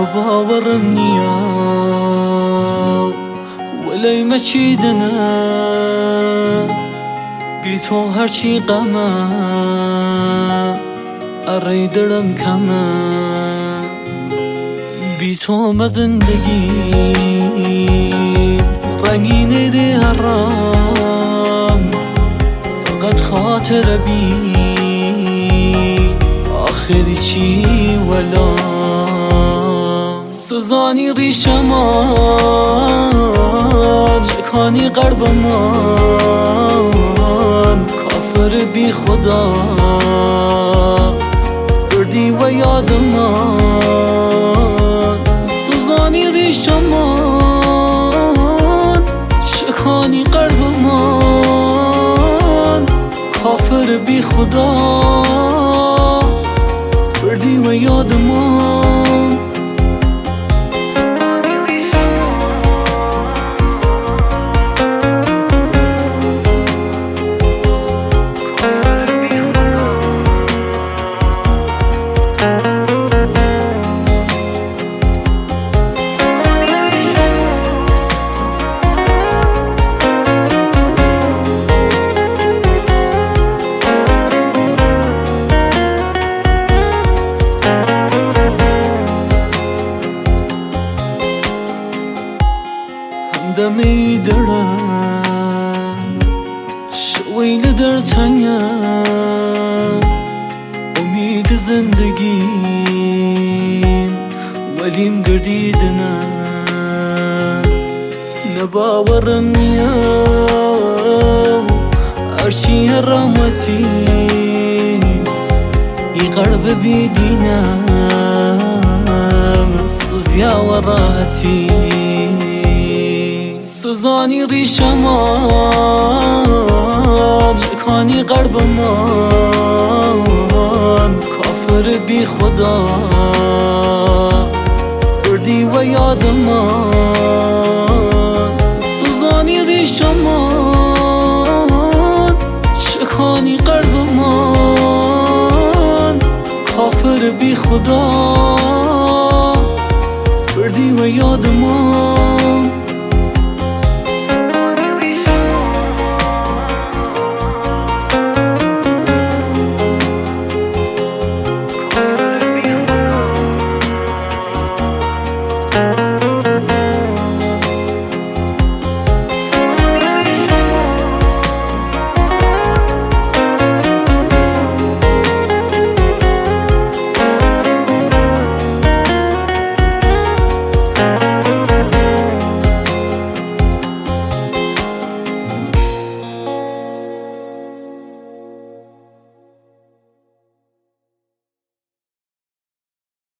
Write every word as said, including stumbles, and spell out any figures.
باورم نیا ولی مچیدنه بی تو هرچی غمه اره دلم کمه بی تو ما زندگی رنگینه ده حرام فقط خاطر بی آخری چی ولا سزانی ریشمان چکانی قلبمان کافر بی خدا بردی و یادمان سزانی ریشمان چکانی قلبمان کافر بی خدا بردی و یادمان دمی درم شوی لدر تنیا امید زندگیم ولیم گردیدنه نباورم نیا ارشی رحمتی ای قلب بیدینه سوزیا و راحتی سزانی ریشمان چکانی قلبمان کافر بی خدا بردی و یادمان سزانی ریشمان چکانی قلبمان کافر بی خدا بردی و یادمان